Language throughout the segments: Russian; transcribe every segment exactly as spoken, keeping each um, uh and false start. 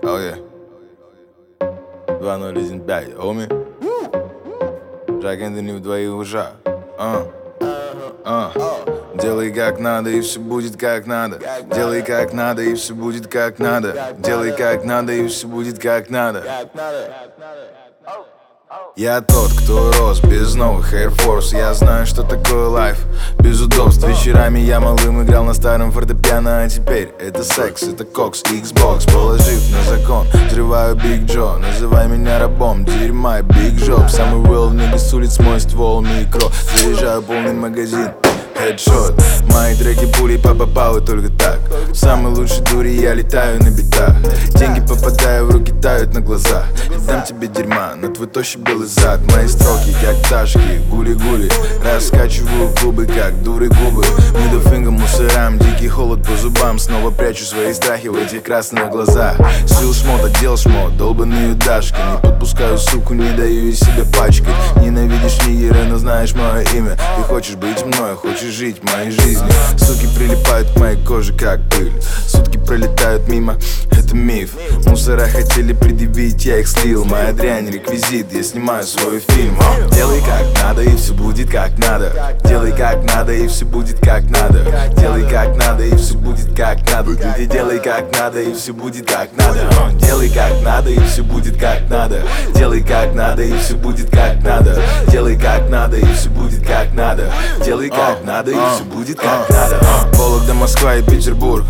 Oh yeah. два ноль один пять, homie. Жак Энтони в двоих ушах. А. А. Делай как надо, и все будет как надо. Делай как надо, и все будет как надо. Делай как надо, и все будет как надо. Я тот, кто рос без новых Air Force. Я знаю, что такое лайф без удобств. Вечерами я малым играл на старом фортепиано, а теперь это секс, это кокс, Xbox. Положив на закон, взрываю Big Joe. Называй меня рабом, дерьма, Big Job. Самый real nigga с улиц, мой ствол микро. Заряжаю полный магазин, headshot. Мои треки пулей попадают только так. Самый лучший дури, я летаю на битах. Деньги попадаю в руки, тают на глазах. Я дам тебе дерьма на твой тощий белый зад. Мои строки, как пташки, гули-гули. Раскачиваю клубы, как дуры губы. Мидофингер мусорам, дикий холод по зубам. Снова прячу свои страхи в этих красных глазах. Сил шмот, отдел шмот, долбаные дашки. Не подпускаю суку, не даю из себя пачкать. Ненавидишь нигеры, но знаешь мое имя. Ты хочешь быть мной, хочешь жить моей жизнью. Суки прилипают к моей коже, как пыль. Сутки пролетают мимо, это миф. Мусора хотели предъявить, я их слил. Моя дрянь, реквизит, я снимаю свой фильм. О, делай как надо, и все будет как надо. Делай как надо, и все будет как надо. Делай как надо, и все будет как надо. Ты делай как надо, и все будет как надо. О, делай как надо, и все будет как надо. Делай как надо, и все будет как надо. Делай как надо, и все будет как надо. Делай как надо, и все будет как надо. Вологда, Москва и Петербург.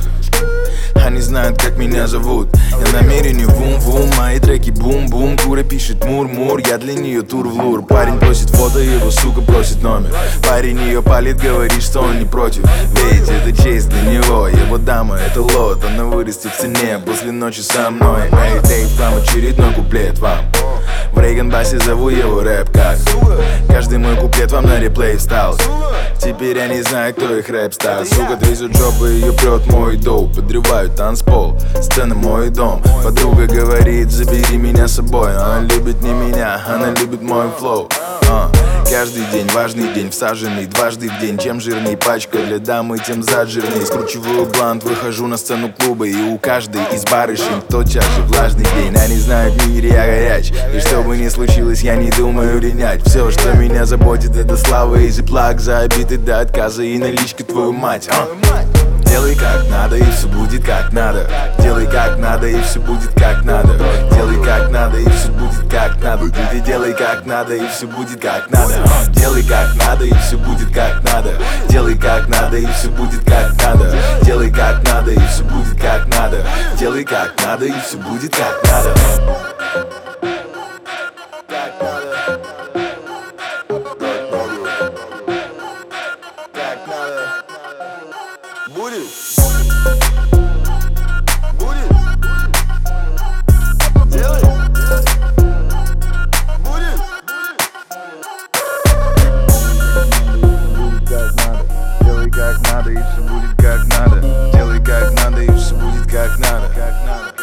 Они знают, как меня зовут. Я намерение вум-вум, мои треки бум-бум. Кура пишет мур-мур, я для нее тур в лур. Парень просит фото, его сука просит номер. Парень ее палит, говорит, что он не против. Ведь это честь для него, его дама это лот. Она вырастет в цене после ночи со мной. Эй, Дэйв, вам очередной куплет вам. В Рейган-басе зову его рэп как. Каждый мой куплет вам на реплей встал. Теперь я не знаю, кто их рэп стал. Сука трясет жопу, ее прет мой доуп. Подрывают танцпол, сцена мой дом. Подруга говорит, забери меня с собой. Она любит не меня, она любит мой флоу. uh. Каждый день важный день, всаженный дважды в день. Чем жирней пачка для дамы, тем зад жирней. Скручиваю блант, выхожу на сцену клуба. И у каждой из барышень тотчас же влажный день. Они знают, в мире я горяч. И что бы ни случилось, я не думаю линять. Все, что меня заботит, это слава и зиплак. За обиды до отказа и наличка, твою мать. uh. Делай как надо, и все будет как надо. Делай как надо, и все будет как надо. Делай как надо, и все будет как надо. Ты делай как надо, и все будет как надо. Делай как надо, и все будет как надо. Делай как надо, и все будет как надо. Делай как надо, и все будет как надо. Делай как надо, и все будет как надо. Будет? Будет? Делай! Будет? Делай как надо, и все будет как надо. Делай как надо, и все будет как надо.